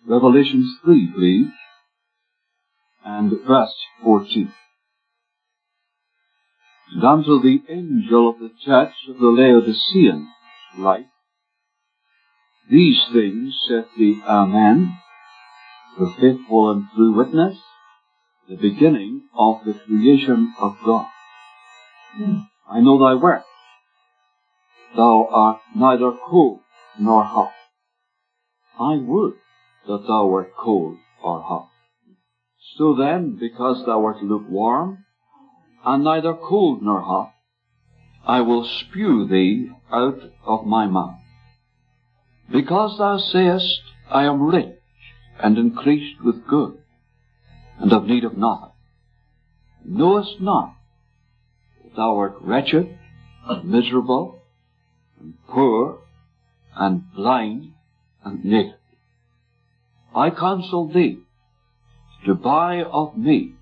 Revelation 3, please, and verse 14. And unto the angel of the church of the Laodiceans write, These things saith the Amen, the faithful and true witness, the beginning of the creation of God. I know thy works. Thou art neither cold nor hot. I would that thou wert cold or hot. So then, because thou art lukewarm, and neither cold nor hot, I will spew thee out of my mouth. Because thou sayest, I am rich, and increased with good, and have need of nothing, knowest not that thou art wretched, and miserable, and poor, and blind, and naked. I counsel thee to buy of me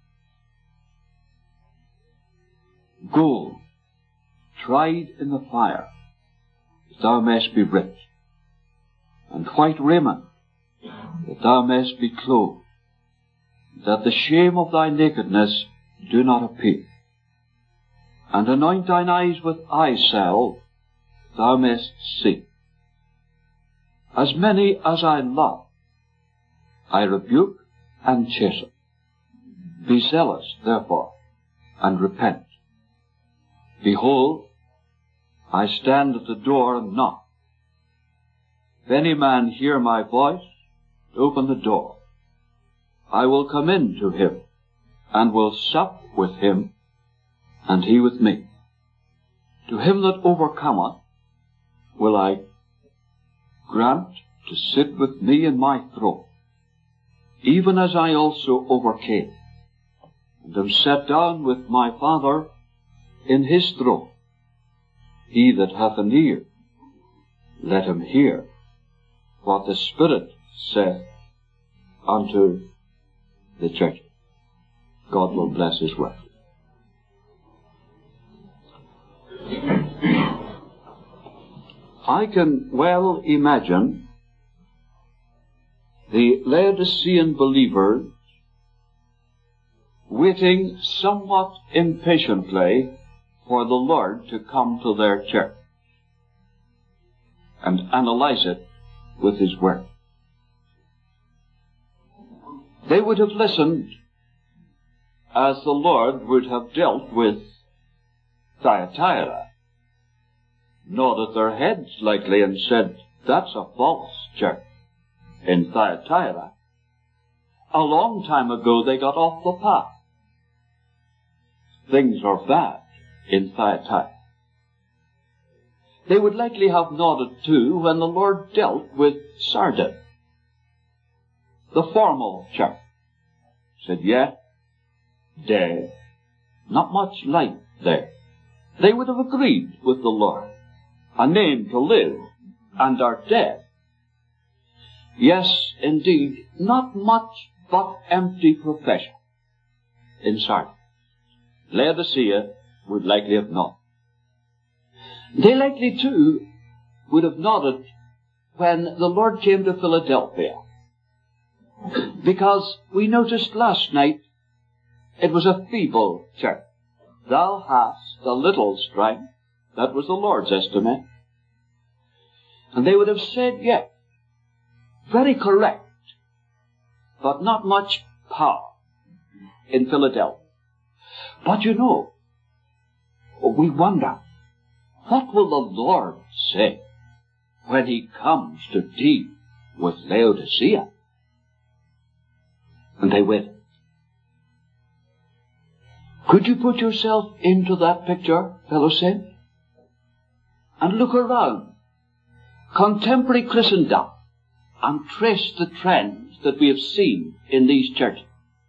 gold tried in the fire, that thou mayest be rich, and white raiment, that thou mayest be clothed, that the shame of thy nakedness do not appear. And anoint thine eyes with eye salve, that thou mayest see. As many as I love, I rebuke and chasten. Be zealous, therefore, and repent. Behold, I stand at the door and knock. If any man hear my voice, open the door. I will come in to him, and will sup with him, and he with me. To him that overcometh will I grant to sit with me in my throne, even as I also overcame, and am set down with my Father in his throne. He that hath an ear, let him hear what the Spirit saith unto the church. God will bless his word. I can well imagine the Laodicean believers waiting somewhat impatiently for the Lord to come to their church and analyze it with his word. They would have listened as the Lord would have dealt with Thyatira, nodded their heads lightly and said, that's a false church in Thyatira. A long time ago they got off the path. Things are bad in Thyatira. They would likely have nodded too when the Lord dealt with Sardis, the formal church. Said, yeah, dead. Not much light there. They would have agreed with the Lord. A name to live, and are dead. Yes, indeed, not much but empty profession in Sardis. Laodicea would likely have nodded. They likely, too, would have nodded when the Lord came to Philadelphia. Because we noticed last night it was a feeble church. Thou hast a little strength. That was the Lord's estimate. And they would have said, yes, very correct, but not much power in Philadelphia. But you know, we wonder, what will the Lord say when he comes to deal with Laodicea? And they waited. Could you put yourself into that picture, fellow saints? And look around contemporary Christendom and trace the trends that we have seen in these churches.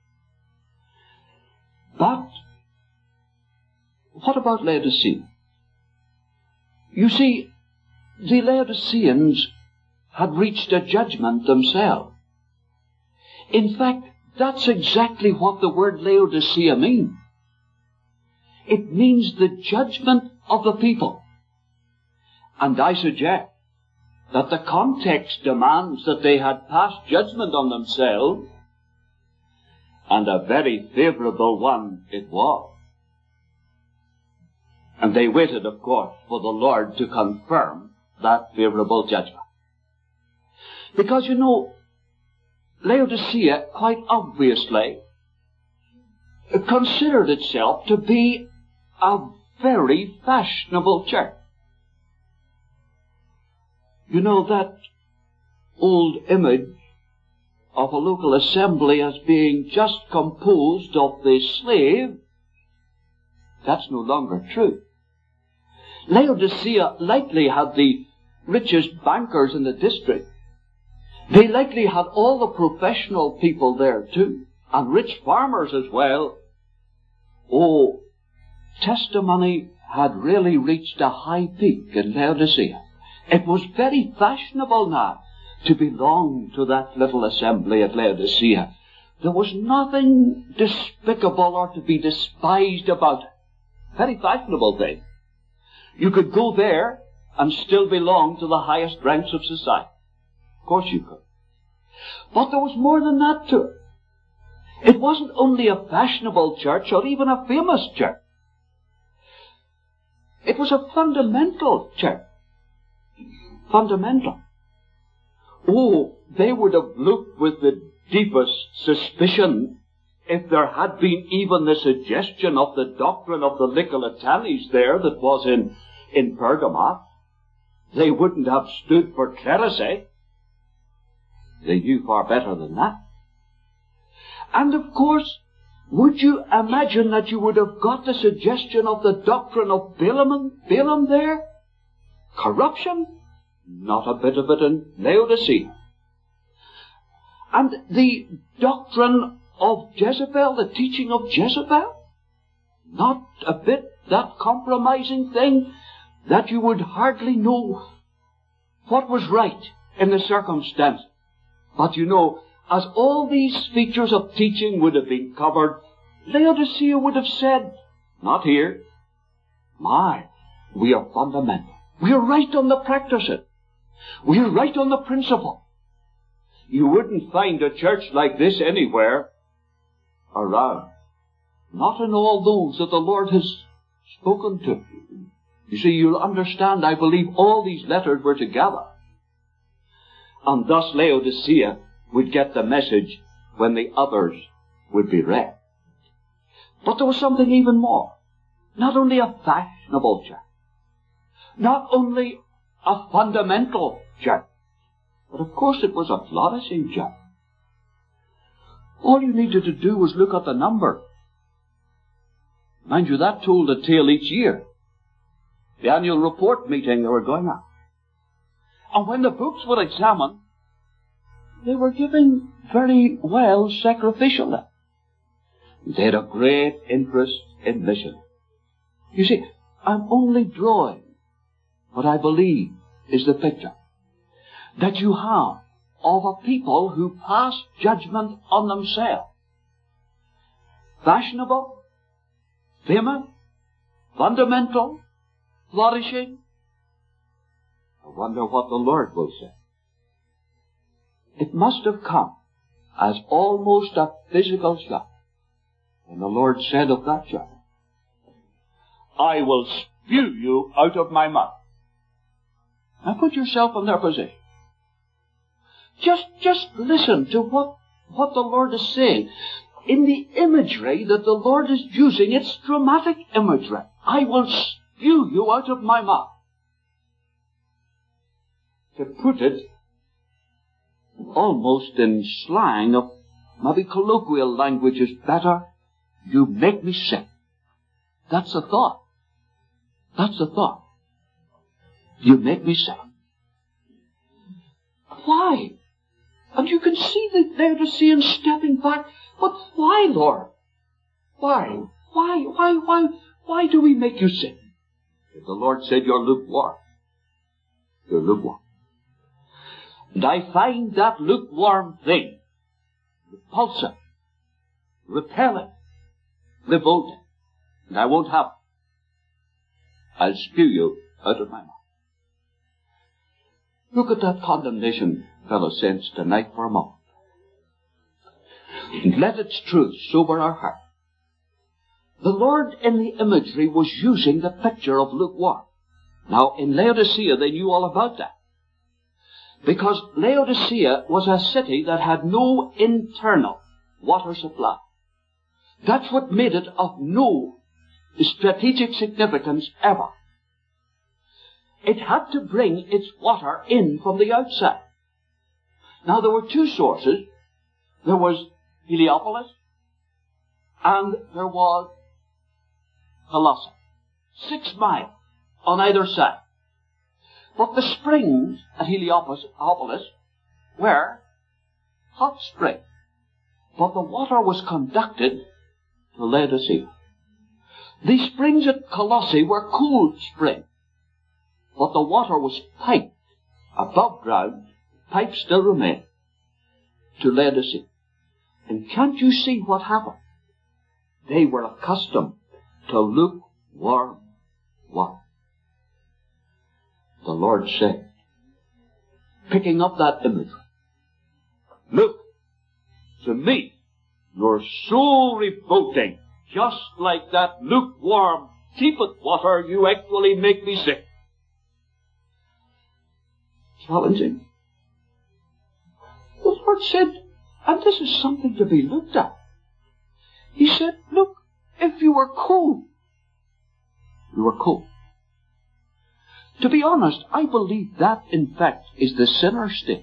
But what about Laodicea? You see, the Laodiceans had reached a judgment themselves. In fact, that's exactly what the word Laodicea means. It means the judgment of the people. And I suggest that the context demands that they had passed judgment on themselves, and a very favorable one it was. And they waited, of course, for the Lord to confirm that favorable judgment. Because, you know, Laodicea quite obviously considered itself to be a very fashionable church. You know, that old image of a local assembly as being just composed of the slave, that's no longer true. Laodicea likely had the richest bankers in the district. They likely had all the professional people there too, and rich farmers as well. Oh, testimony had really reached a high peak in Laodicea. It was very fashionable now to belong to that little assembly at Laodicea. There was nothing despicable or to be despised about it. Very fashionable thing. You could go there and still belong to the highest ranks of society. Of course you could. But there was more than that to it. It wasn't only a fashionable church or even a famous church. It was a fundamental church. Fundamental. Oh, they would have looked with the deepest suspicion if there had been even the suggestion of the doctrine of the Nicolaitanes there that was in Pergamos. They wouldn't have stood for clerisy. They knew far better than that. And of course, would you imagine that you would have got the suggestion of the doctrine of Balaam there? Corruption? Not a bit of it in Laodicea. And the doctrine of Jezebel, the teaching of Jezebel? Not a bit. That compromising thing that you would hardly know what was right in the circumstance. But you know, as all these features of teaching would have been covered, Laodicea would have said, not here. My, we are fundamental. We are right on the practice. We are right on the principle. You wouldn't find a church like this anywhere around. Not in all those that the Lord has spoken to. You see, you'll understand, I believe all these letters were together. And thus Laodicea would get the message when the others would be read. But there was something even more. Not only a fashionable church, not only a fundamental church, but of course it was a flourishing church. All you needed to do was look at the number. Mind you, that told a tale each year. The annual report meeting they were going at. And when the books were examined, they were giving very well sacrificially. They had a great interest in mission. You see, I'm only drawing what I believe is the picture that you have of a people who pass judgment on themselves. Fashionable, famous, fundamental, flourishing. I wonder what the Lord will say. It must have come as almost a physical shock when the Lord said of that church, I will spew you out of my mouth. Now put yourself in their position. Just listen to what the Lord is saying. In the imagery that the Lord is using, it's dramatic imagery. I will spew you out of my mouth. To put it almost in slang of maybe colloquial language is better, you make me sick. That's the thought. That's the thought. You make me sick. Why? And you can see the Laodiceans stepping back. But why, Lord? Why? Why do we make you sick? If the Lord said you're lukewarm, you're lukewarm. And I find that lukewarm thing repulsive, repelling, revolting. And I won't have it. I'll spew you out of my mouth. Look at that condemnation, fellow saints, tonight for a moment. And let its truth sober our heart. The Lord in the imagery was using the picture of lukewarm. Now, in Laodicea, they knew all about that. Because Laodicea was a city that had no internal water supply. That's what made it of no strategic significance ever. It had to bring its water in from the outside. Now, there were two sources. There was Heliopolis and there was Colossae. 6 miles on either side. But the springs at Heliopolis were hot springs. But the water was conducted to Laodicea. The springs at Colossae were cold springs. But the water was piped above ground. Pipes still remain to Laodicea. And can't you see what happened? They were accustomed to lukewarm water. The Lord said, picking up that imagery, look, to me, you're so revolting, just like that lukewarm, tepid water, you actually make me sick. Challenging. The Lord said, and this is something to be looked at. He said, look, if you were cold, you were cold. To be honest, I believe that, in fact, is the sinner state.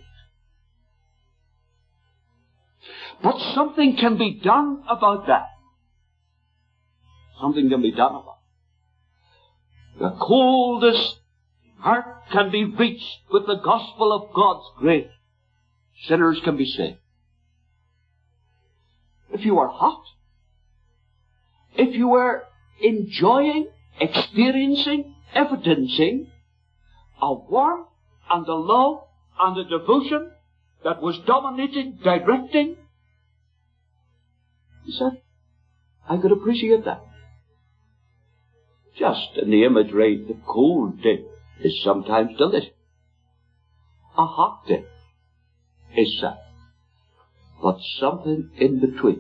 But something can be done about that. Something can be done about it. The coldest heart can be reached with the gospel of God's grace. Sinners can be saved. If you are hot, if you were enjoying, experiencing, evidencing a warmth and a love and a devotion that was dominating, directing, he said, I could appreciate that. Just in the imagery, the cold day is sometimes delicious. A hot day is sad. But something in between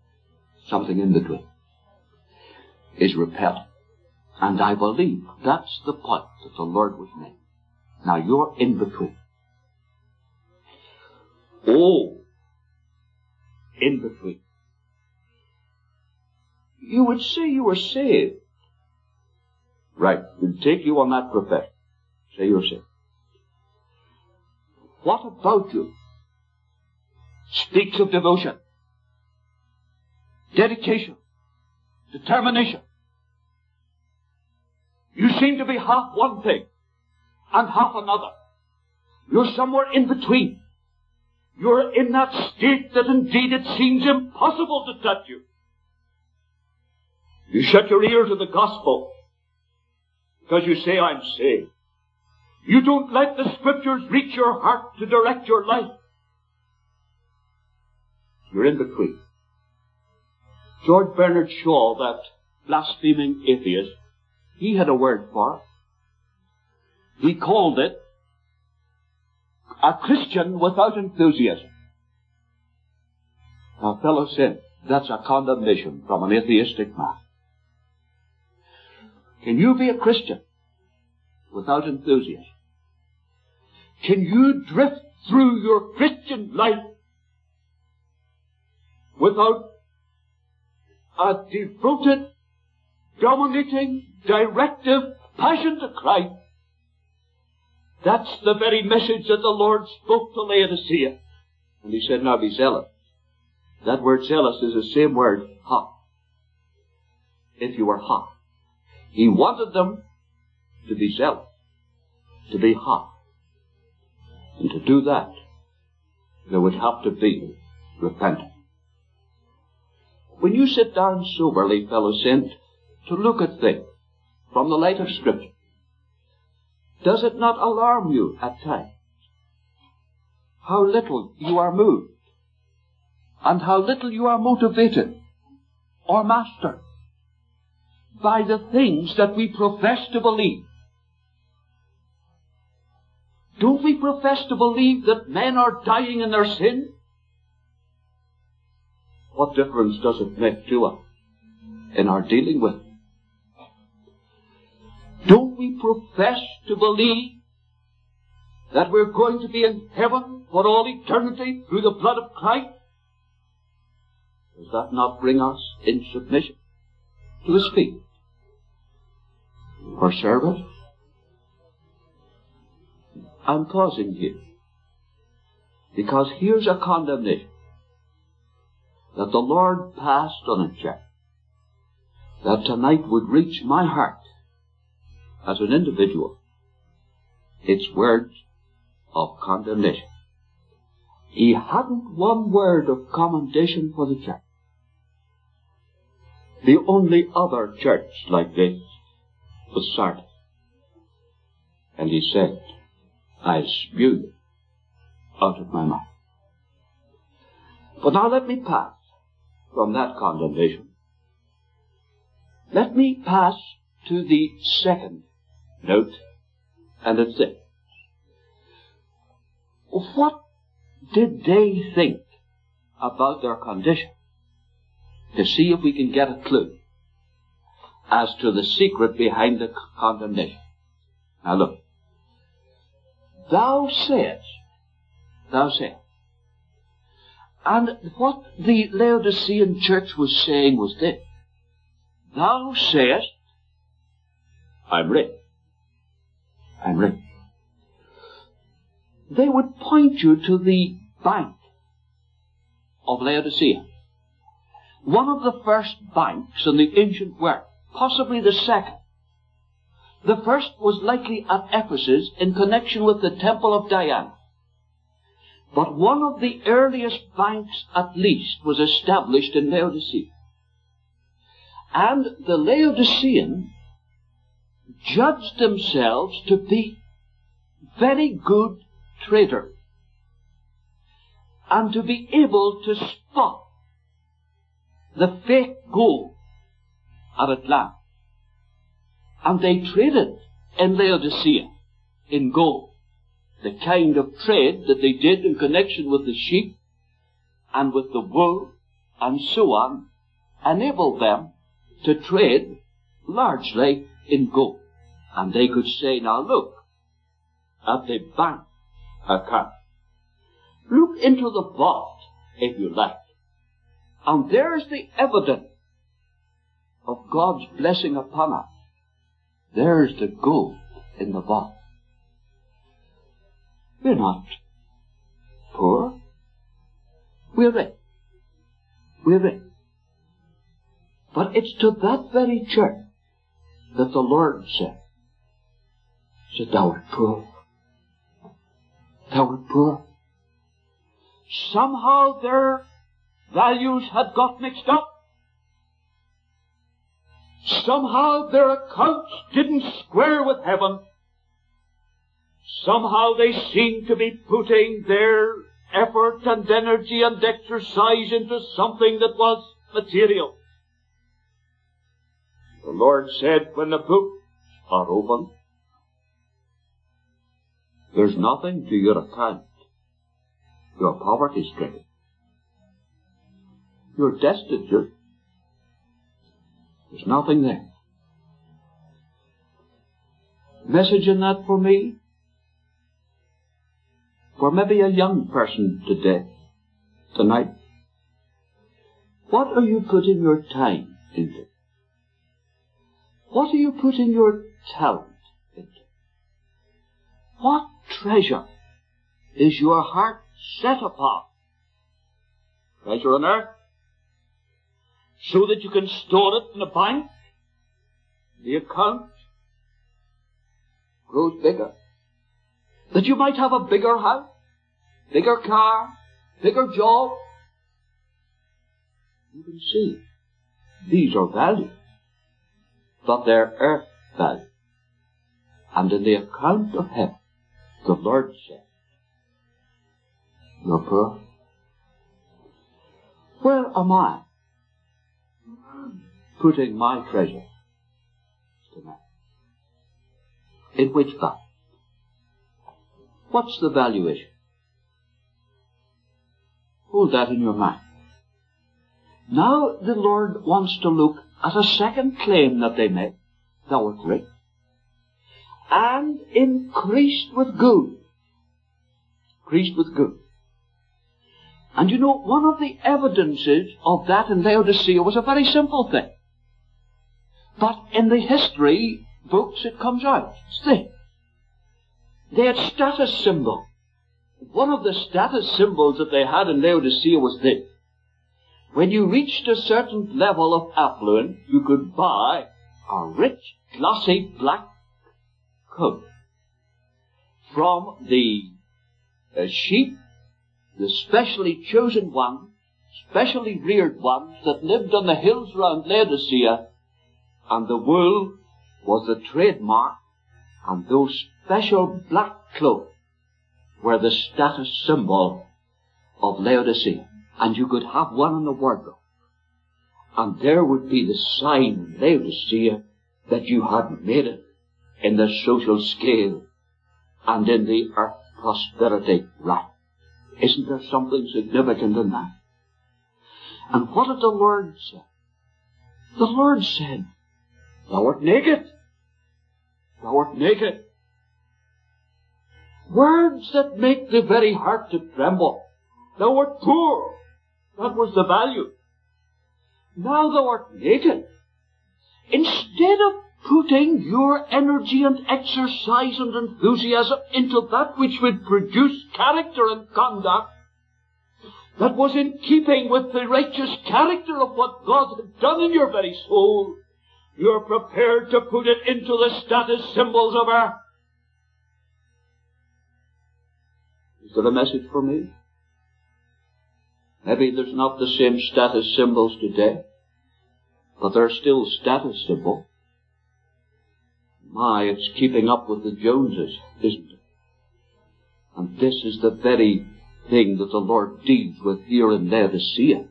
is repellent. And I believe that's the point that the Lord was making. Now you're in between. Oh, in between. You would say you were saved. Right, we'll take you on that profession. Say you're saved. What about you speaks of devotion, dedication, determination? You seem to be half one thing and half another. You're somewhere in between. You're in that state that indeed it seems impossible to touch you. You shut your ear to the gospel because you say, I'm saved. You don't let the scriptures reach your heart to direct your life. You're in between. George Bernard Shaw, that blaspheming atheist, he had a word for it. He called it a Christian without enthusiasm. Now, fellow saints, that's a condemnation from an atheistic man. Can you be a Christian without enthusiasm? Can you drift through your Christian life without a devoted, dominating, directive passion to Christ? That's the very message that the Lord spoke to Laodicea. And he said, now be zealous. That word zealous is the same word, hot. If you were hot. He wanted them to be zealous, to be hot. And to do that, there would have to be repentance. When you sit down soberly, fellow saint, to look at things from the light of Scripture, does it not alarm you at times how little you are moved and how little you are motivated or mastered by the things that we profess to believe? Don't we profess to believe that men are dying in their sin? What difference does it make to us in our dealing with it? Don't we profess to believe that we're going to be in heaven for all eternity through the blood of Christ? Does that not bring us in submission to His feet for service? I'm pausing here because here's a condemnation that the Lord passed on a church that tonight would reach my heart as an individual. It's words of condemnation. He hadn't one word of commendation for the church. The only other church like this was Sardis. And he said, I spew you out of my mouth. But now let me pass from that condemnation. Let me pass to the second note, and it's this. What did they think about their condition? To see if we can get a clue as to the secret behind the condemnation. Now look. Thou sayest. And what the Laodicean church was saying was this. Thou sayest, I'm rich. They would point you to the bank of Laodicea. One of the first banks in the ancient world, possibly the second. The first was likely at Ephesus in connection with the Temple of Diana. But one of the earliest banks, at least, was established in Laodicea. And the Laodicean judged themselves to be very good traders and to be able to spot the fake gold at a glance. And they traded in Laodicea in gold. The kind of trade that they did in connection with the sheep and with the wool and so on enabled them to trade largely in gold. And they could say, now look at the bank account. Look into the vault, if you like. And there's the evidence of God's blessing upon us. There's the gold in the vault. We're not poor. We're rich. But it's to that very church that the Lord said, thou art poor. Thou art poor. Somehow their values had got mixed up. Somehow their accounts didn't square with heaven. Somehow they seemed to be putting their effort and energy and exercise into something that was material. The Lord said, when the books are open, there's nothing to your account. You're poverty-stricken. You're destitute. There's nothing there. Message in that for me? For maybe a young person today, tonight. What are you putting your time into? What are you putting your talent into? What treasure is your heart set upon? Treasure on earth? So that you can store it in a bank? The account grows bigger. That you might have a bigger house, bigger car, bigger job. You can see, these are values, but they're earth value. And in the account of heaven, the Lord said, you're poor. Where am I putting my treasure tonight? In which bank? What's the valuation? Hold that in your mind. Now the Lord wants to look at a second claim that they made. Thou art rich, and increased with good. Increased with good. And you know, one of the evidences of that in Laodicea was a very simple thing. But in the history books it comes out. It's this. They had status symbol. One of the status symbols that they had in Laodicea was this. When you reached a certain level of affluence, you could buy a rich, glossy black coat from the sheep, the specially chosen ones, specially reared ones that lived on the hills around Laodicea, and the wool was the trademark, and those special black clothes were the status symbol of Laodicea. And you could have one in the wardrobe. And there would be the sign in Laodicea that you had made it in the social scale and in the earth prosperity right. Isn't there something significant in that? And what did the Lord say? The Lord said, thou art naked. Thou art naked. Words that make the very heart to tremble. Thou art poor. That was the value. Now thou art naked. Instead of putting your energy and exercise and enthusiasm into that which would produce character and conduct that was in keeping with the righteous character of what God had done in your very soul, you're prepared to put it into the status symbols of earth. Is there a message for me? Maybe there's not the same status symbols today, but there are still status symbols. My, it's keeping up with the Joneses, isn't it? And this is the very thing that the Lord deals with here in Laodicea.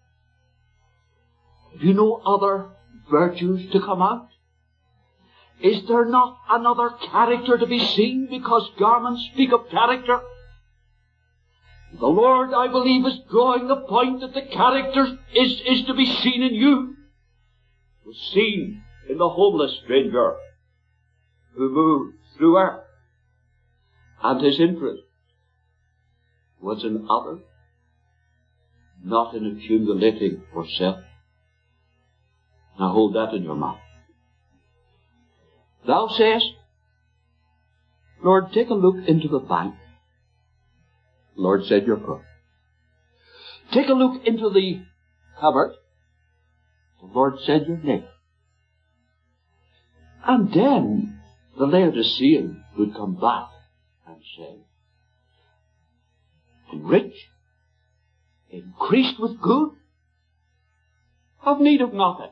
Do you know other virtues to come out? Is there not another character to be seen, because garments speak of character? The Lord, I believe, is drawing the point that the character is to be seen in you. It was seen in the homeless stranger who moved through earth, and his interest was in others, not in accumulating for self. Now hold that in your mind. Thou sayest, Lord, take a look into the bank. The Lord said, you're poor. Take a look into the cupboard. The Lord said, you're naked. And then the Laodicean would come back and say, rich, increased with good, have need of nothing.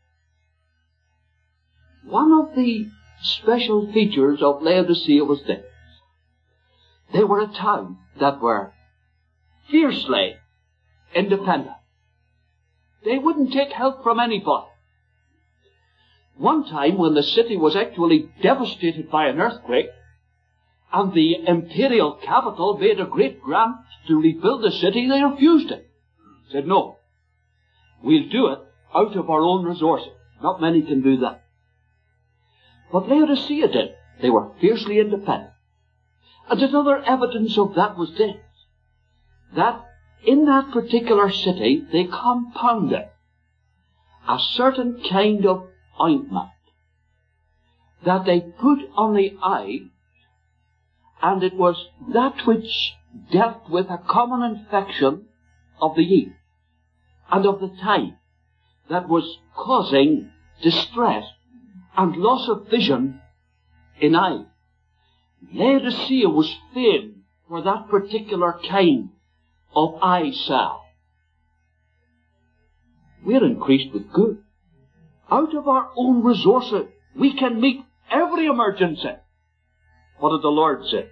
One of the special features of Laodicea was this. They were a town that were fiercely independent. They wouldn't take help from anybody. One time when the city was actually devastated by an earthquake, and the imperial capital made a great grant to rebuild the city, they refused it. Said, no, we'll do it out of our own resources. Not many can do that. But Laodicea did. They were fiercely independent. And another evidence of that was this, that in that particular city they compounded a certain kind of ointment that they put on the eye, and it was that which dealt with a common infection of the yeast and of the time that was causing distress and loss of vision in eye. Laodicea was famed for that particular kind of eye salve. We're increased with good. Out of our own resources, we can meet every emergency. What did the Lord say?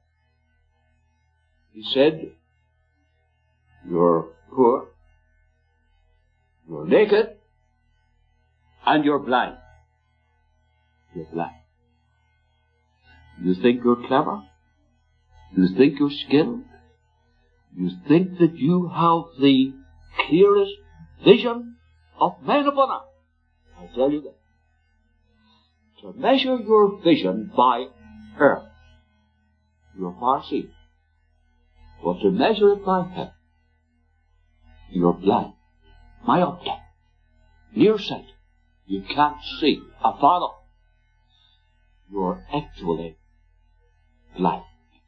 He said, you're poor, you're naked, and you're blind. You're blind. You think you're clever? You think you're skilled. You think that you have the clearest vision of men upon earth. I tell you that. To measure your vision by earth, you're far seeing. But to measure it by heaven, you're blind, myopic, nearsighted. You can't see afar off. You're actually blind.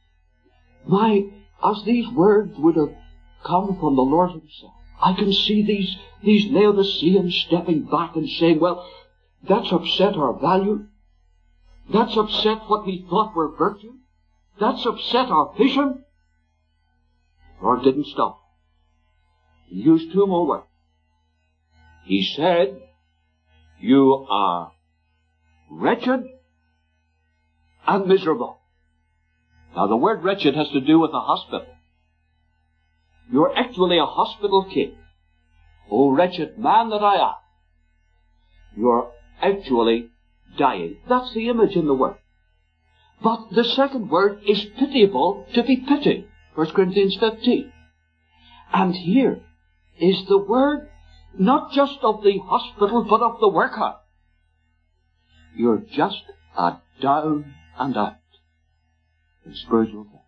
As these words would have come from the Lord himself, I can see these Laodiceans stepping back and saying, well, that's upset our value. That's upset what we thought were virtue. That's upset our vision. The Lord didn't stop. He used two more words. He said, you are wretched and miserable. Now the word wretched has to do with a hospital. You're actually a hospital king. O wretched man that I am. You're actually dying. That's the image in the word. But the second word is pitiable, to be pitied. 1 Corinthians 15. And here is the word not just of the hospital, but of the worker. You're just a down and out in spiritual things.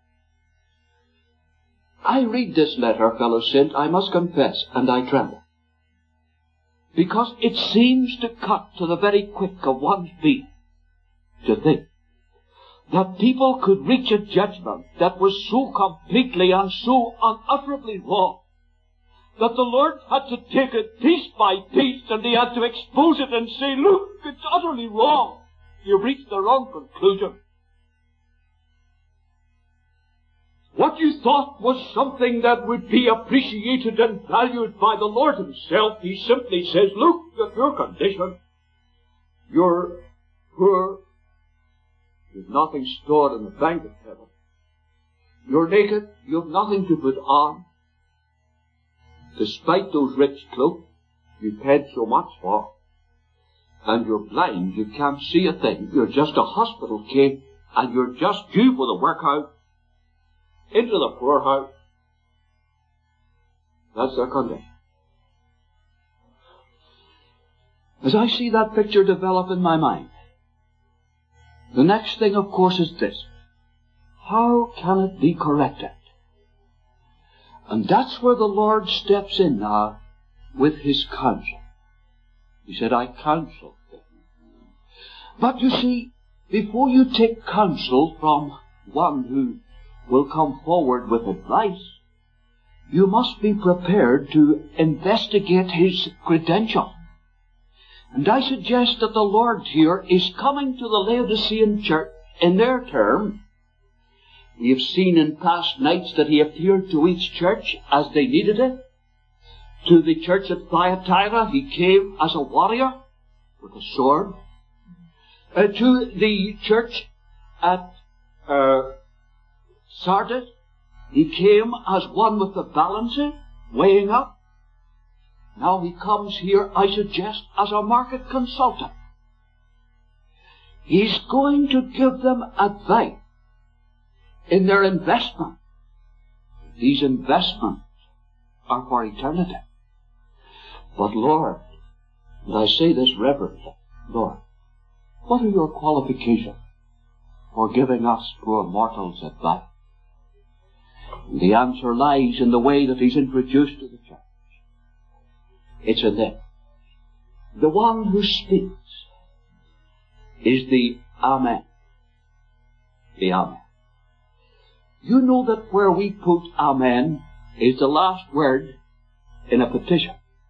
I read this letter, fellow saint, I must confess, and I tremble. Because it seems to cut to the very quick of one's being to think that people could reach a judgment that was so completely and so unutterably wrong that the Lord had to take it piece by piece and he had to expose it and say, look, it's utterly wrong. You've reached the wrong conclusion. What you thought was something that would be appreciated and valued by the Lord himself, he simply says, look at your condition. You're poor. You've nothing stored in the bank of heaven. You're naked. You've nothing to put on. Despite those rich clothes you paid so much for. And you're blind. You can't see a thing. You're just a hospital king. And you're just due for the workhouse. Into the poorhouse. That's their condition. As I see that picture develop in my mind, the next thing, of course, is this. How can it be corrected? And that's where the Lord steps in now with his counsel. He said, I counsel. But you see, before you take counsel from one who will come forward with advice, you must be prepared to investigate his credentials. And I suggest that the Lord here is coming to the Laodicean church in their term. We have seen in past nights that he appeared to each church as they needed it. To the church at Thyatira, he came as a warrior with a sword. To the church at Sardis, he came as one with the balances, weighing up. Now he comes here, I suggest, as a market consultant. He's going to give them advice in their investment. These investments are for eternity. But Lord, and I say this reverently, Lord, what are your qualifications for giving us poor mortals advice? And the answer lies in the way that he's introduced to the church. It's in this. The one who speaks is the Amen. The Amen. You know that where we put Amen is the last word in a petition.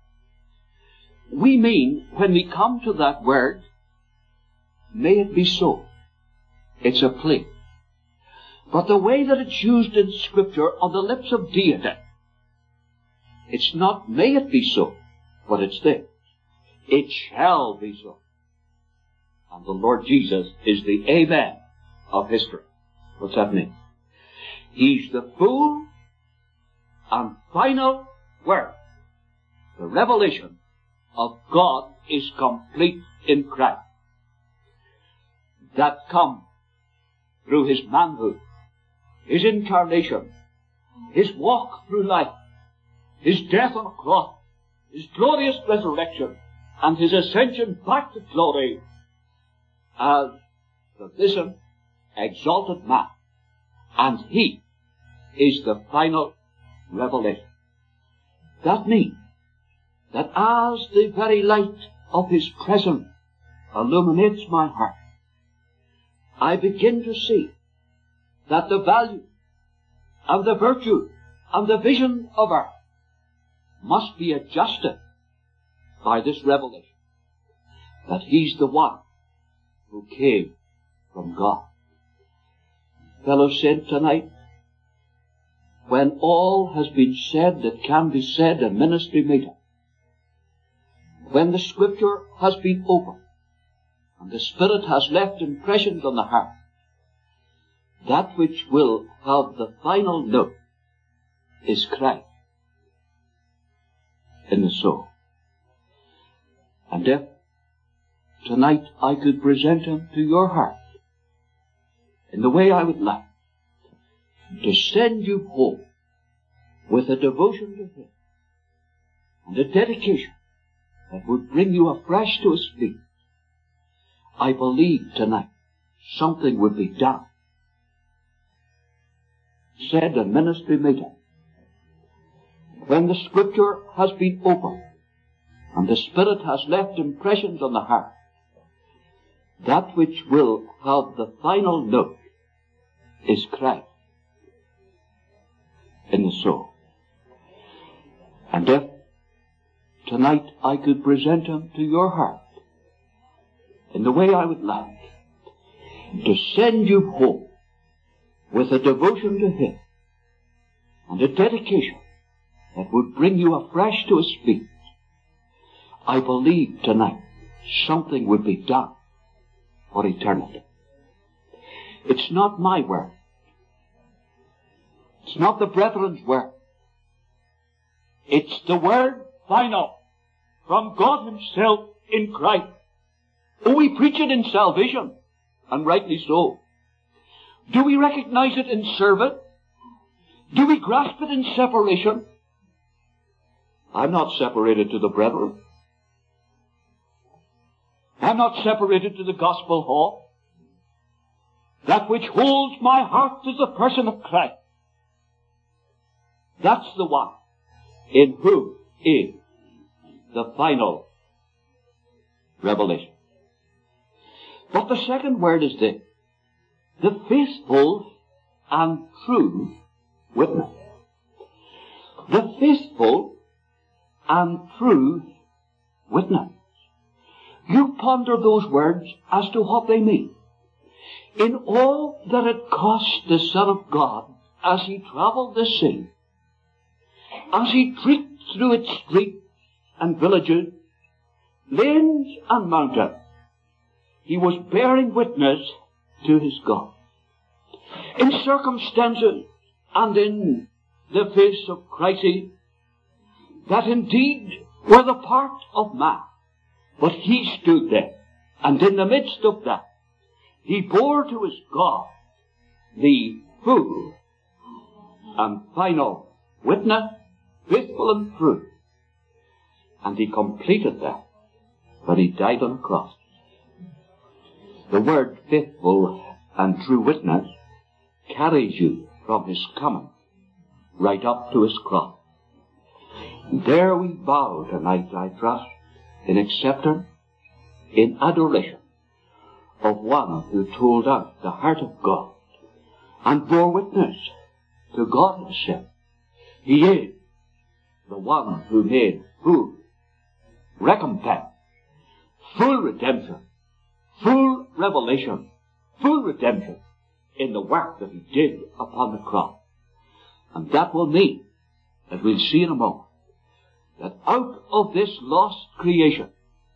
We mean, when we come to that word, may it be so. It's a plea. But the way that it's used in Scripture on the lips of deity, it's not may it be so, but it's this. It shall be so. And the Lord Jesus is the Amen of history. What's that mean? He's the full and final word. The revelation of God is complete in Christ. That comes through his manhood, His incarnation, His walk through life, His death on a cross, His glorious resurrection, and His ascension back to glory as the risen, exalted man. And He is the final revelation. That means that as the very light of His presence illuminates my heart, I begin to see that the value and the virtue and the vision of earth must be adjusted by this revelation, that He's the one who came from God. Fellow saint, tonight, when all has been said that can be said in ministry meeting, when the Scripture has been opened and the Spirit has left impressions on the heart, that which will have the final note is Christ in the soul. And if tonight I could present Him to your heart in the way I would like, to send you home with a devotion to Him and a dedication that would bring you afresh to His feet, I believe tonight something would be done. Said in ministry meeting, when the Scripture has been opened and the Spirit has left impressions on the heart, that which will have the final note is Christ in the soul. And if tonight I could present Him to your heart in the way I would like, to send you home with a devotion to Him and a dedication that would bring you afresh to His feet, I believe tonight something would be done for eternity. It's not my word. It's not the brethren's word. It's the word final from God Himself in Christ. Oh, we preach it in salvation, and rightly so. Do we recognize it in service? Do we grasp it in separation? I'm not separated to the brethren. I'm not separated to the gospel hall. That which holds my heart is the person of Christ. That's the one in whom is the final revelation. But the second word is this: the faithful and true witness. The faithful and true witness. You ponder those words as to what they mean. In all that it cost the Son of God as He travelled this sea, as He trekked through its streets and villages, lanes and mountains, He was bearing witness to His God. In circumstances and in the face of crises that indeed were the part of man, but He stood there, and in the midst of that, He bore to His God the full and final witness, faithful and true. And He completed that when He died on the cross. The word faithful and true witness carries you from His coming right up to His cross. And there we bow tonight, I trust, in acceptance, in adoration of one who told us the heart of God and bore witness to God Himself. He is the one who made full recompense, full redemption, full revelation, full redemption in the work that He did upon the cross. And that will mean, as we'll see in a moment, that out of this lost creation,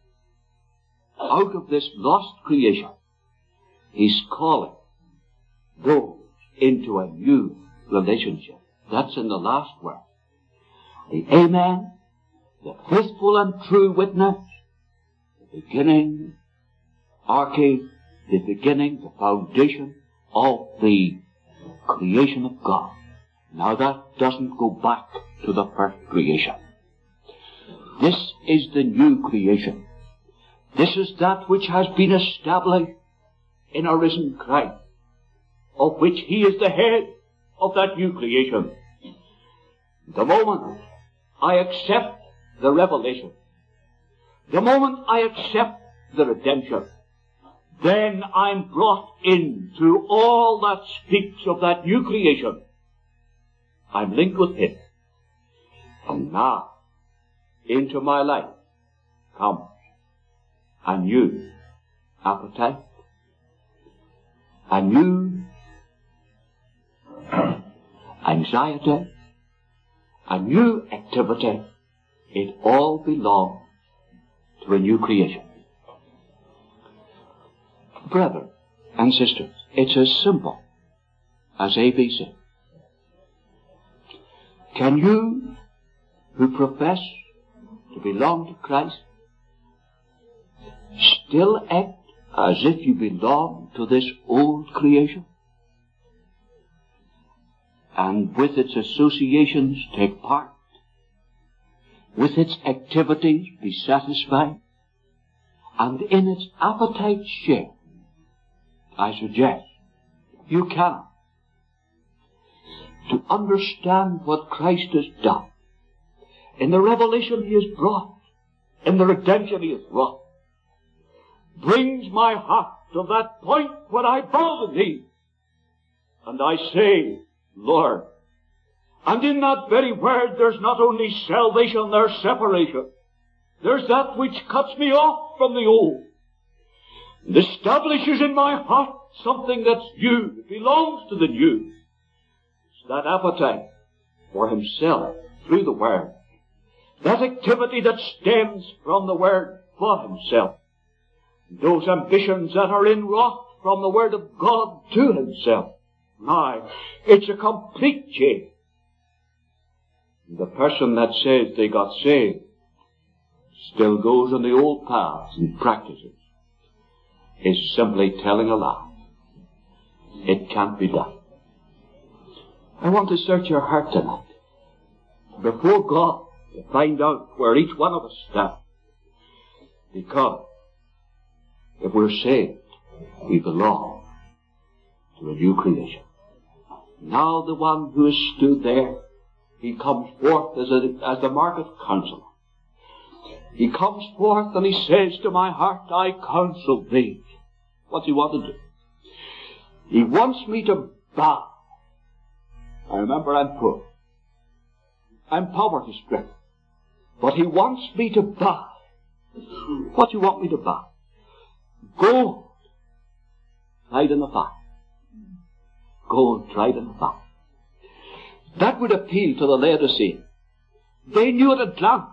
He's calling those into a new relationship. That's in the last word. The Amen, the faithful and true witness, the beginning, arche, the beginning, the foundation of the creation of God. Now that doesn't go back to the first creation. This is the new creation. This is that which has been established in a risen Christ, of which he is the head of that new creation. The moment I accept the revelation, the moment I accept the redemption, then I'm brought in through all that speaks of that new creation. I'm linked with him. And now, into my life comes a new appetite, a new anxiety, a new activity. It all belongs to a new creation. Brethren and sisters, it's as simple as ABC. Can you, who profess to belong to Christ, still act as if you belong to this old creation? And with its associations take part, with its activities be satisfied, and in its appetite share? I suggest you cannot. To understand what Christ has done, in the revelation he has brought, in the redemption he has wrought, brings my heart to that point where I bow the knee, and I say, Lord. And in that very word there's not only salvation, there's separation. There's that which cuts me off from the old, and establishes in my heart something that's new, that belongs to the new. It's that appetite for himself through the Word. That activity that stems from the Word for himself. Those ambitions that are inwrought from the Word of God to himself. Now, it's a complete change. The person that says they got saved still goes on the old paths and practices is simply telling a lie. It can't be done. I want to search your heart tonight before God to find out where each one of us stands. Because if we're saved, we belong to a new creation. Now the one who has stood there, he comes forth as the market counselor. He comes forth and he says to my heart, I counsel thee. What's he want to do? He wants me to bow. I remember I'm poor. I'm poverty stricken. But he wants me to bow. What do you want me to bow? Gold tried in the fire. Gold tried in the fire. That would appeal to the Laodiceans. They knew at a glance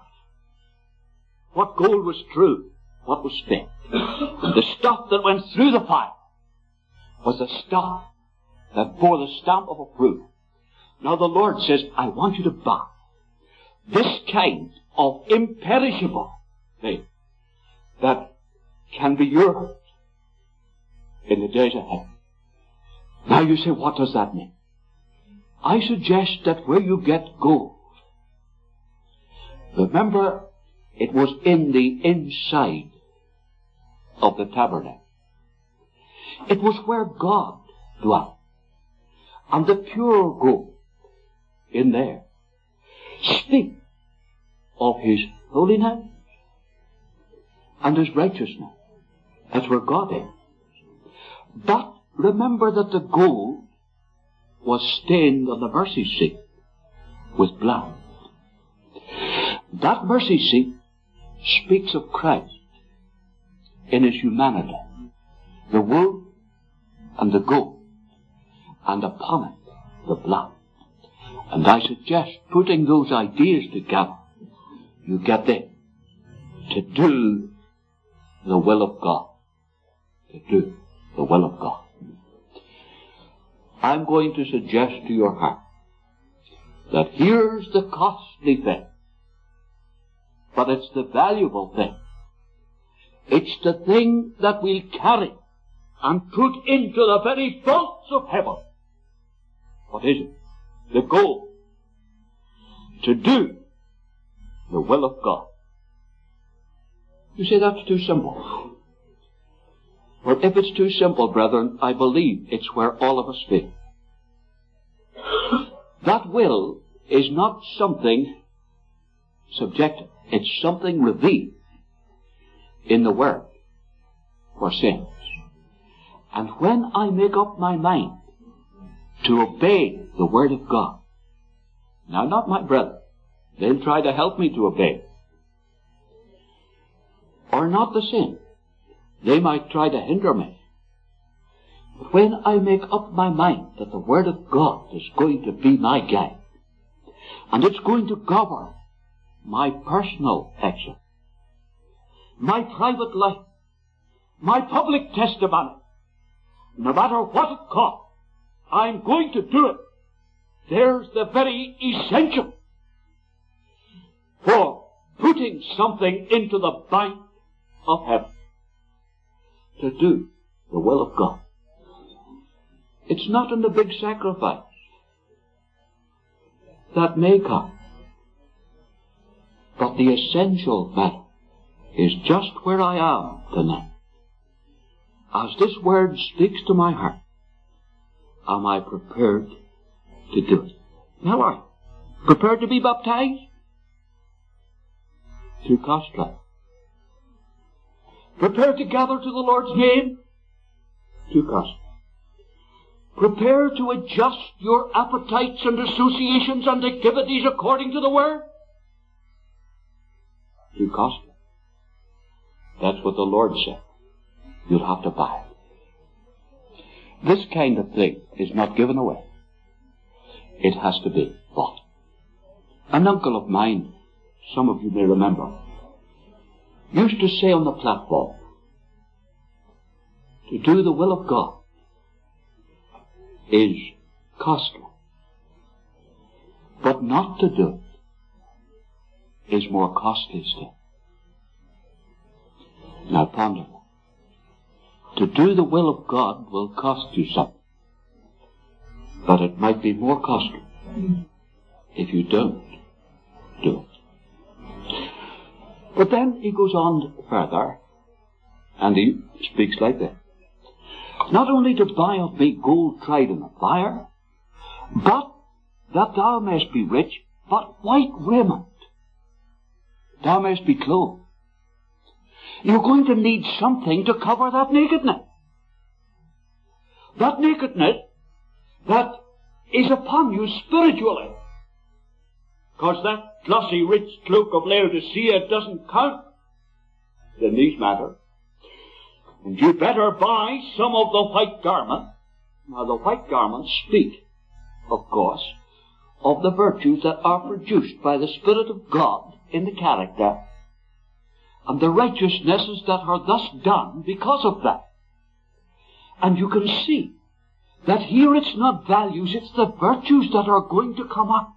what gold was true, what was fake. And the stuff that went through the fire was the stuff that bore the stamp of approval. Now the Lord says, I want you to buy this kind of imperishable thing that can be yours in the days ahead. Now you say, what does that mean? I suggest that where you get gold, remember, it was in the inside of the tabernacle. It was where God dwelt. And the pure gold in there speaks of his holiness and his righteousness. That's where God is. But remember that the gold was stained on the mercy seat with blood. That mercy seat speaks of Christ in his humanity. The wood and the gold, and upon it the blood. And I suggest putting those ideas together, you get this, to do the will of God. To do the will of God. I'm going to suggest to your heart that here's the costly thing, but it's the valuable thing. It's the thing that we'll carry and put into the very vaults of heaven. What is it? The goal. To do the will of God. You say that's too simple. Well, if it's too simple, brethren, I believe it's where all of us fail. That will is not something subjective. It's something revealed in the Word for sins. And when I make up my mind to obey the Word of God, now not my brethren, they'll try to help me to obey, or not the sin, they might try to hinder me. But when I make up my mind that the Word of God is going to be my guide, and it's going to govern my personal action, my private life, my public testimony, no matter what it costs, I'm going to do it. There's the very essential for putting something into the bank of heaven. To do the will of God. It's not in the big sacrifice that may come, but the essential matter is just where I am tonight. As this word speaks to my heart, am I prepared to do it? Now are you prepared to be baptized? Too costly. Prepared to gather to the Lord's name? Too costly. Prepare to adjust your appetites and associations and activities according to the Word? Too costly. That's what the Lord said. You'll have to buy it. This kind of thing is not given away. It has to be bought. An uncle of mine, some of you may remember, used to say on the platform, to do the will of God is costly, but not to do it is more costly still. Now ponder that. To do the will of God will cost you something, but it might be more costly if you don't do it. But then he goes on further, and he speaks like this. Not only to buy of me gold tried in the fire, but that thou mayst be rich, but white raiment. Thou mayst be clothed. You're going to need something to cover that nakedness. That nakedness that is upon you spiritually. Because that glossy, rich cloak of Laodicea doesn't count in these matters. And you better buy some of the white garment. Now the white garments speak, of course, of the virtues that are produced by the Spirit of God in the character, and the righteousnesses that are thus done because of that. And you can see that here it's not values, it's the virtues that are going to come up.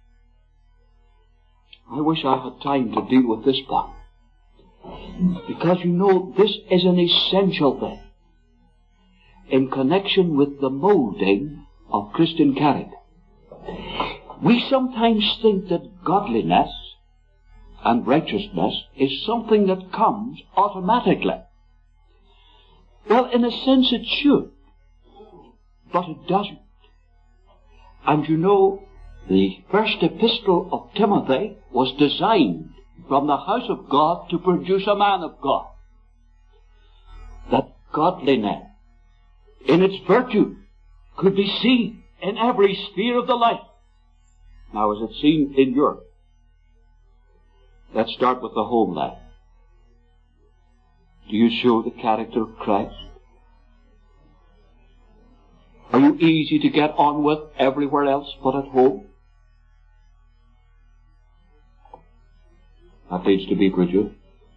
I wish I had time to deal with this part, because you know this is an essential thing in connection with the molding of Christian character. We sometimes think that godliness and righteousness is something that comes automatically. Well, in a sense it should, but it doesn't. And you know, the first epistle of Timothy was designed from the house of God to produce a man of God. That godliness, in its virtue, could be seen in every sphere of the life. Now, is it seen in Europe? Let's start with the home life. Do you show the character of Christ? Are you easy to get on with everywhere else but at home? That needs to be produced.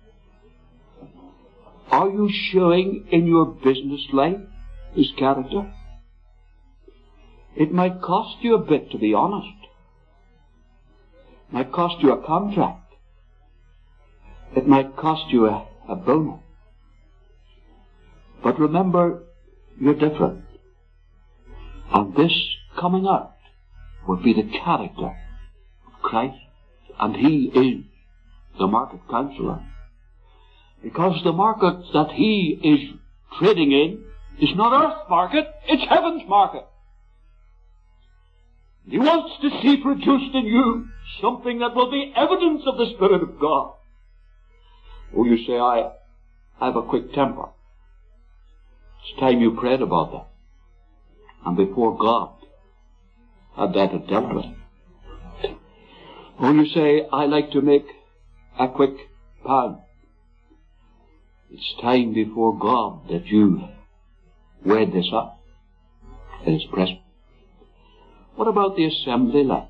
Are you showing in your business life His character? It might cost you a bit, to be honest. It might cost you a contract. It might cost you a bonus. But remember, you're different. And this coming out would be the character of Christ, and he is the market counselor. Because the market that he is trading in is not earth's market, it's heaven's market. He wants to see produced in you something that will be evidence of the Spirit of God. Oh, you say, I have a quick temper. It's time you prayed about that. And before God had that dealt with. Oh, you say, I like to make a quick pound. It's time before God that you weighed this up in His presence. What about the assembly life?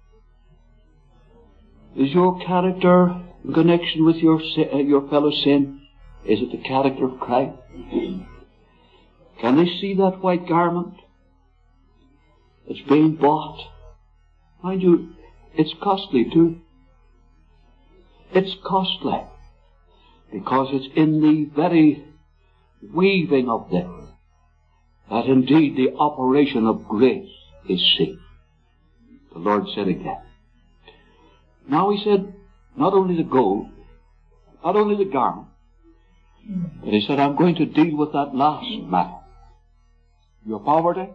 Is your character in connection with your fellow sin? Is it the character of Christ? Can they see that white garment? It's being bought. Mind you, it's costly too. It's costly because it's in the very weaving of them that indeed the operation of grace is seen. The Lord said again. Now He said, not only the gold, not only the garment, but He said, I'm going to deal with that last matter. Your poverty,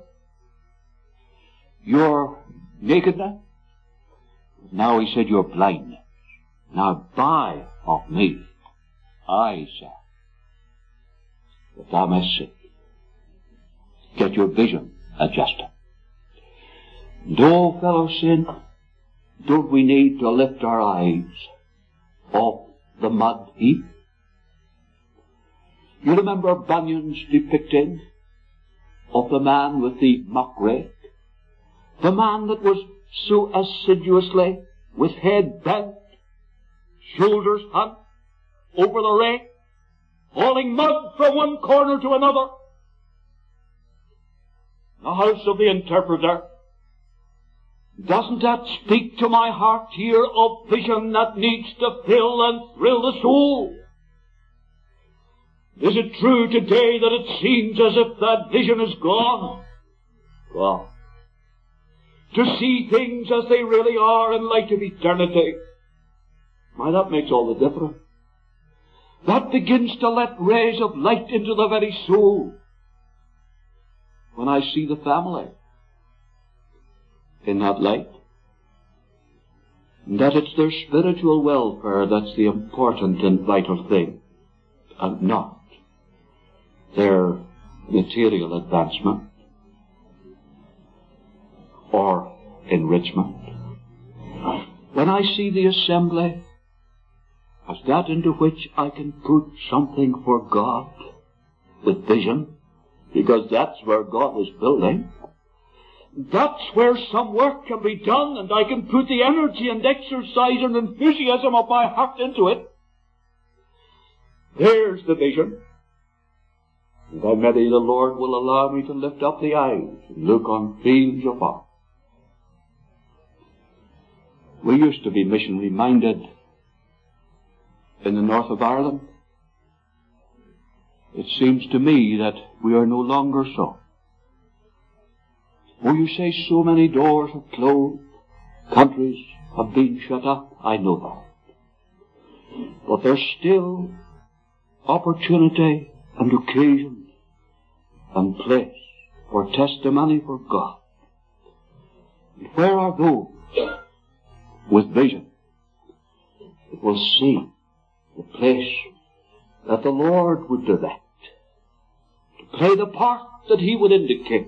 your nakedness. Now He said, your blindness. Now buy of me, I say, that thou mayst see. Get your vision adjusted. And oh, fellow sin, don't we need to lift our eyes off the mud heap? You remember Bunyan's depicting of the man with the muck rake? The man that was so assiduously, with head bent, shoulders hunched, over the rake, hauling mud from one corner to another. The house of the interpreter. Doesn't that speak to my heart here of vision that needs to fill and thrill the soul? Is it true today that it seems as if that vision is gone? Gone. To see things as they really are in light of eternity. Why, that makes all the difference. That begins to let rays of light into the very soul. When I see the family in that light, and that it's their spiritual welfare that's the important and vital thing, and not their material advancement or enrichment. When I see the assembly as that into which I can put something for God with vision, because that's where God is building, that's where some work can be done, and I can put the energy and exercise and enthusiasm of my heart into it. There's the vision. And then maybe the Lord will allow me to lift up the eyes and look on fields afar. We used to be missionary minded in the north of Ireland. It seems to me that we are no longer so. Oh, you say so many doors have closed, countries have been shut up. I know that. But there's still opportunity and occasion and place for testimony for God. And where are those with vision that will see the place that the Lord would direct, to play the part that He would indicate?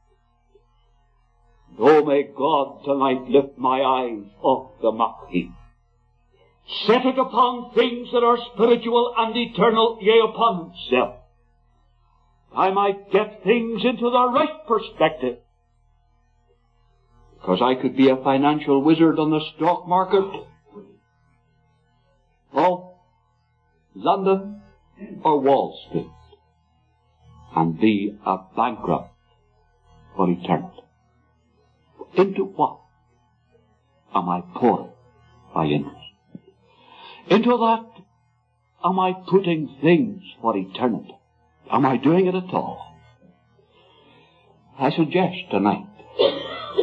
Oh, may God tonight lift my eyes off the muck heap, set it upon things that are spiritual and eternal, yea, upon Himself. I might get things into the right perspective, because I could be a financial wizard on the stock market of London or Wall Street, and be a bankrupt for eternity. Into what am I pouring my interest? Into that am I putting things for eternity? Am I doing it at all? I suggest tonight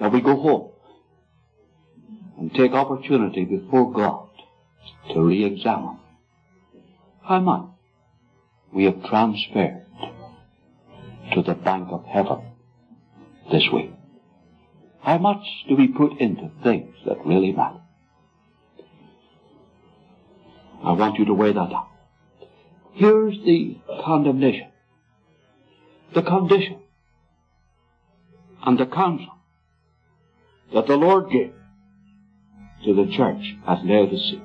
that we go home and take opportunity before God to re-examine how much we have transferred to the bank of heaven this week. How much do we put into things that really matter? I want you to weigh that up. Here's the condemnation, the condition, and the counsel that the Lord gave to the church at Laodicea.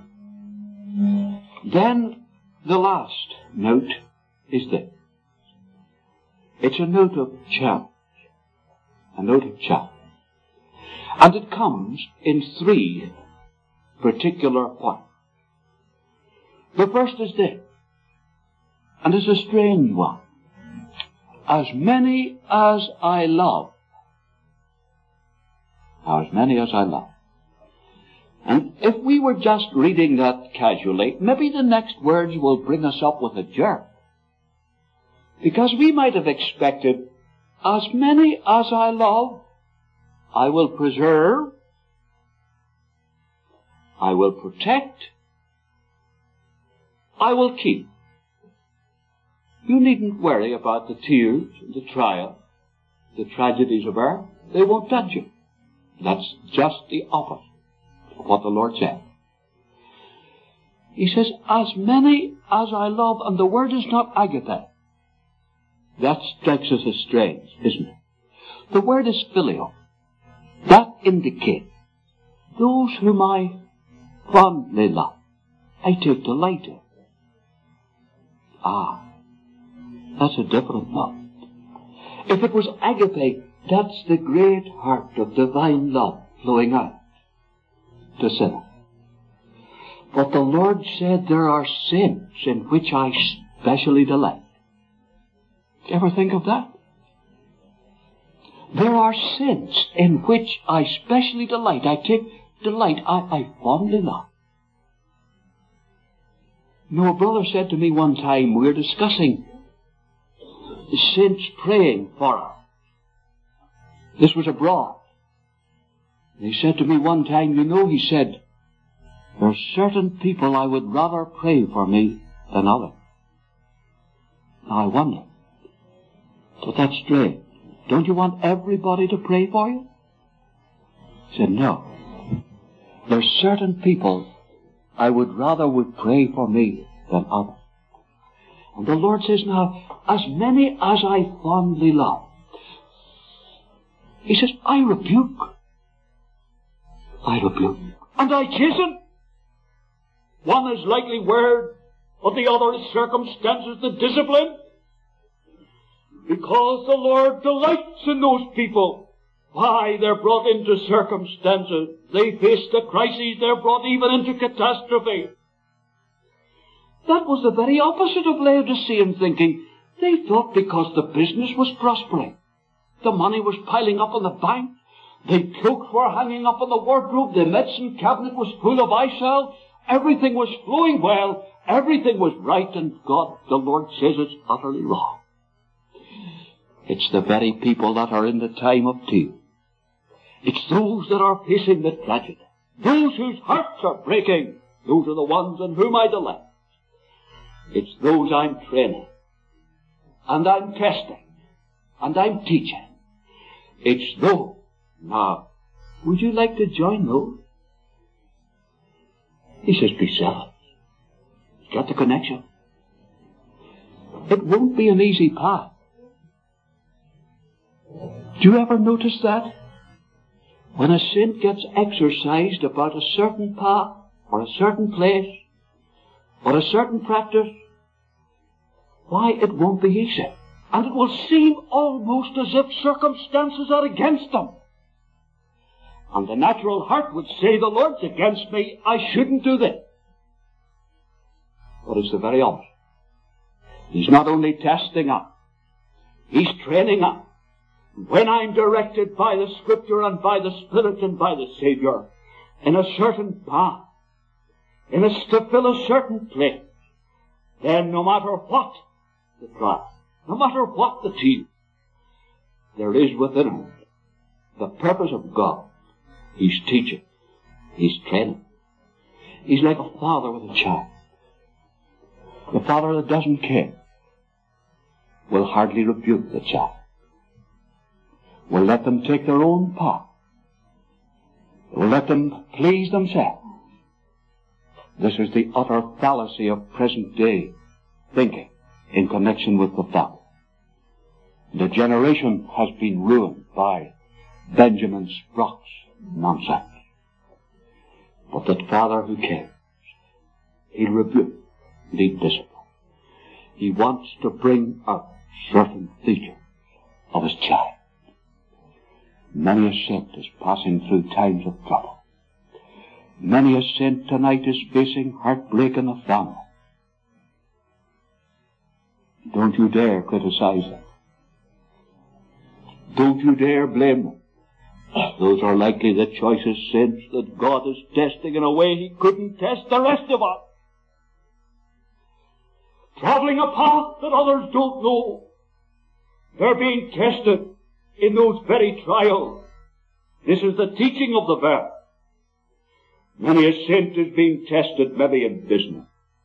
Then the last note is this. It's a note of challenge. A note of challenge. And it comes in three particular points. The first is this, and it's a strange one. As many as I love. Now, as many as I love. And if we were just reading that casually, maybe the next words will bring us up with a jerk. Because we might have expected, as many as I love, I will preserve, I will protect, I will keep. You needn't worry about the tears, the trial, the tragedies of earth. They won't touch you. That's just the opposite of what the Lord said. He says, as many as I love, and the word is not agape. That strikes us as strange, isn't it? The word is phileo. That indicates those whom I fondly love, I take delight in. That's a different love. If it was agape, that's the great heart of divine love flowing out to sinners. But the Lord said there are sins in which I specially delight. Do you ever think of that? There are sins in which I specially delight. I take delight. I fondly love. You know, a brother said to me one time, we were discussing the saints praying for us. This was abroad. And he said to me one time, you know, he said, there are certain people I would rather pray for me than others. Now I wonder, but that's strange. Don't you want everybody to pray for you? He said, no. There's certain people I would rather would pray for me than others. And the Lord says now, as many as I fondly love. He says, I rebuke. And I chasten. One is likely word, but the other is circumstances that discipline. Because the Lord delights in those people. Why, they're brought into circumstances. They face the crises. They're brought even into catastrophe. That was the very opposite of Laodicean thinking. They thought because the business was prospering, the money was piling up in the bank, the cloaks were hanging up in the wardrobe, the medicine cabinet was full of eye salve, everything was flowing well, everything was right, and God, the Lord says it's utterly wrong. It's the very people that are in the time of tears. It's those that are facing the tragedy. Those whose hearts are breaking. Those are the ones in whom I delight. It's those I'm training. And I'm testing. And I'm teaching. It's those. Now, would you like to join those? He says, be zealous. He's got the connection. It won't be an easy path. Do you ever notice that? When a saint gets exercised about a certain path, or a certain place, or a certain practice, why, it won't be easy. And it will seem almost as if circumstances are against them. And the natural heart would say, the Lord's against me, I shouldn't do this. But it's the very opposite. He's not only testing us, He's training us. When I'm directed by the Scripture and by the Spirit and by the Savior in a certain path, to fill a certain place, then no matter what the trial, no matter what the team, there is within us the purpose of God. He's teaching. He's training. He's like a father with a child. The father that doesn't care will hardly rebuke the child. Will let them take their own path. Will let them please themselves. This is the utter fallacy of present day thinking in connection with the father. The generation has been ruined by Benjamin Sprott's nonsense. But the father who cares, he'll rebuke, lead discipline. He wants to bring out certain features of his child. Many a saint is passing through times of trouble. Many a saint tonight is facing heartbreak in the family. Don't you dare criticize them. Don't you dare blame them. Those are likely the choicest saints that God is testing in a way He couldn't test the rest of us. Traveling a path that others don't know. They're being tested in those very trials. This is the teaching of the verse. Many a saint is being tested, maybe in business.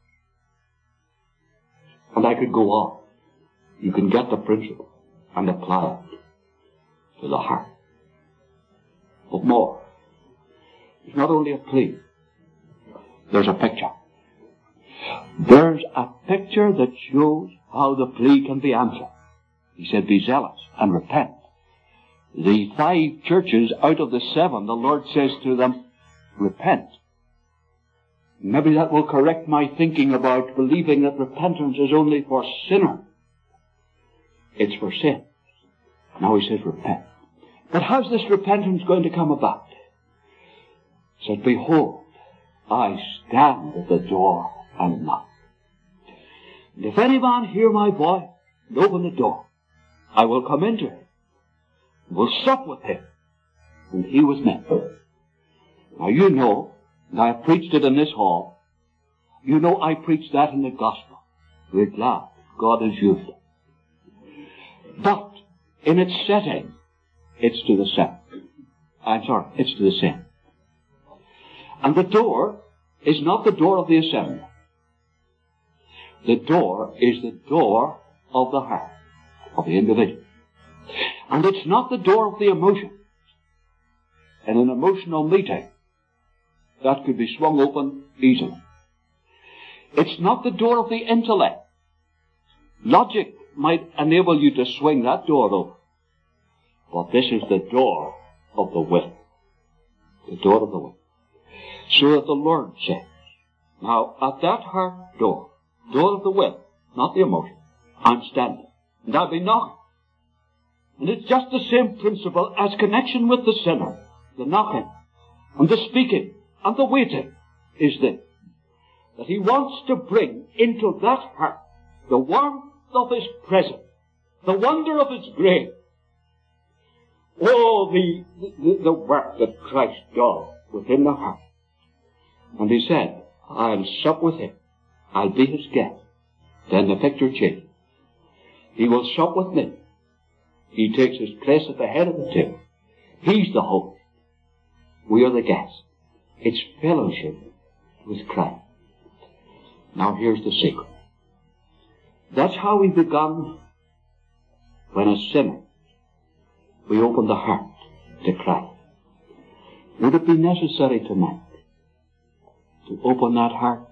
And I could go on. You can get the principle and apply it to the heart. But more. It's not only a plea. There's a picture. There's a picture that shows how the plea can be answered. He said, be zealous and repent. The 5 churches out of the 7, the Lord says to them, repent. Maybe that will correct my thinking about believing that repentance is only for sinners. It's for sin. Now he says repent. But how's this repentance going to come about? He said, behold, I stand at the door and knock. And if any man hear my voice and open the door, I will come into him, and will sup with him, and he with me. Now you know, and I have preached it in this hall, you know I preached that in the gospel. We're glad God has used it. But in its setting, it's to the sin. It's to the sin. And the door is not the door of the assembly. The door is the door of the heart of the individual. And it's not the door of the emotion. In an emotional meeting, that could be swung open easily. It's not the door of the intellect. Logic might enable you to swing that door open. But this is the door of the will. The door of the will. So that the Lord says, now at that heart door of the will, not the emotion, I'm standing. And I'll be knocking. And it's just the same principle as connection with the sinner. The knocking and the speaking and the waiting is this. That He wants to bring into that heart the warmth of His presence, the wonder of His grace. Oh, the work that Christ does within the heart. And He said, I'll sup with Him. I'll be His guest. Then the picture changes. He will sup with me. He takes His place at the head of the table. He's the host. We are the guests. It's fellowship with Christ. Now here's the secret. That's how we begun when a sinner, we opened the heart to Christ. Would it be necessary tonight to open that heart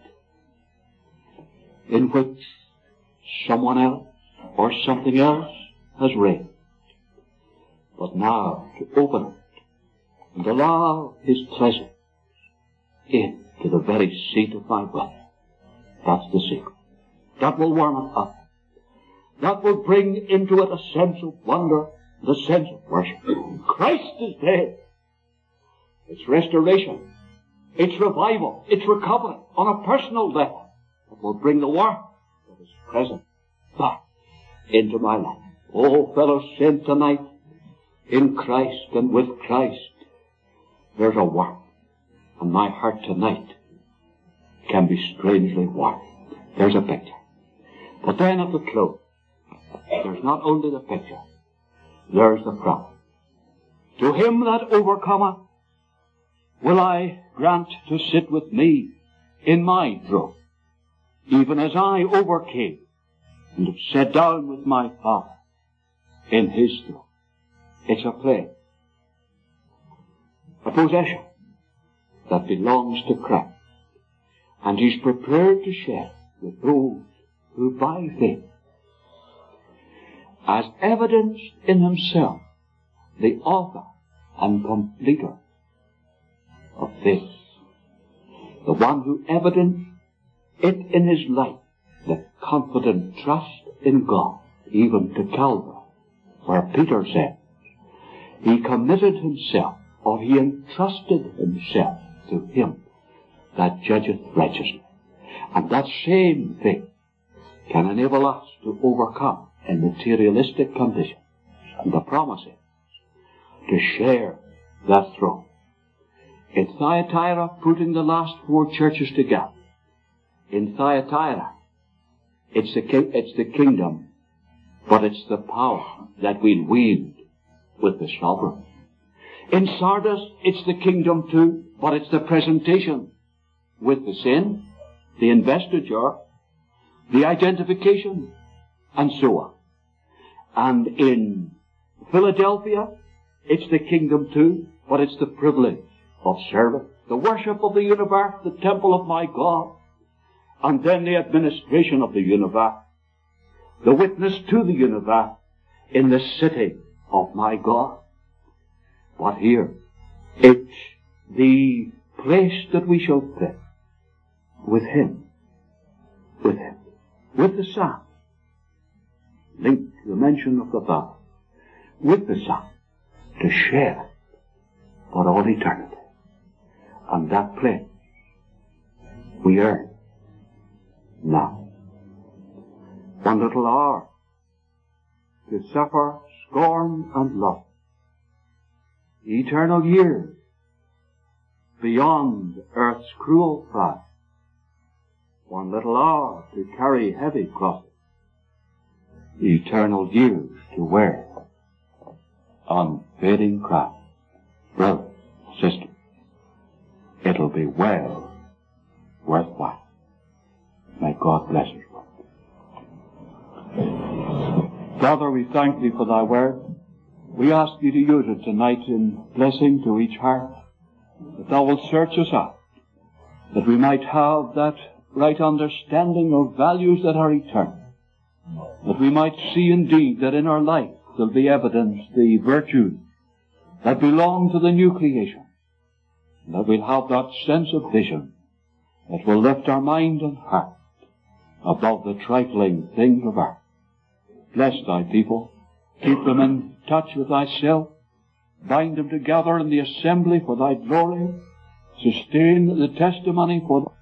in which someone else or something else has reigned? But now to open it and allow His presence into the very seat of my will. That's the secret. That will warm it up. That will bring into it a sense of wonder, the sense of worship. Christ is dead. It's restoration. It's revival. It's recovery on a personal level. It will bring the warmth of His presence back into my life. Oh, fellow saint, tonight, in Christ and with Christ, there's a warmth. And my heart tonight can be strangely warm. There's a picture. But then at the close, there's not only the picture, there's the promise. To him that overcometh will I grant to sit with me in my throne, even as I overcame and have sat down with my Father in his throne. It's a pledge, a possession that belongs to Christ, and he's prepared to share with those who by faith, as evidenced in himself, the author and completer of faith, the one who evidenced it in his life, the confident trust in God, even to Calvary, where Peter said, he committed himself, or he entrusted himself to him that judgeth righteously. And that same faith can enable us to overcome in materialistic conditions. And the promise is to share that throne. In Thyatira, putting the last four churches together, in Thyatira, it's the kingdom, but it's the power that we'll wield with the sovereign. In Sardis, it's the kingdom too, but it's the presentation with the sin, the investiture, the identification, and so on. And in Philadelphia, it's the kingdom too, but it's the privilege of service, the worship of the universe, the temple of my God, and then the administration of the universe, the witness to the universe in the city of my God. But here, it's the place that we shall fit with him, with the Son. Link the mention of the Father with the Son to share for all eternity. And that place we earn now. One little hour to suffer scorn and love. Eternal years beyond earth's cruel pride. One little hour to carry heavy crosses. Eternal years to wear unfading crown. Brother, sister, it'll be well worthwhile. May God bless us. Father, we thank thee for thy word. We ask thee to use it tonight in blessing to each heart, that thou wilt search us out, that we might have that right understanding of values that are eternal, that we might see indeed that in our life will be evidenced the virtues that belong to the new creation, and that we'll have that sense of vision that will lift our mind and heart above the trifling things of earth. Bless thy people, keep them in touch with thyself, bind them together in the assembly for thy glory, sustain the testimony for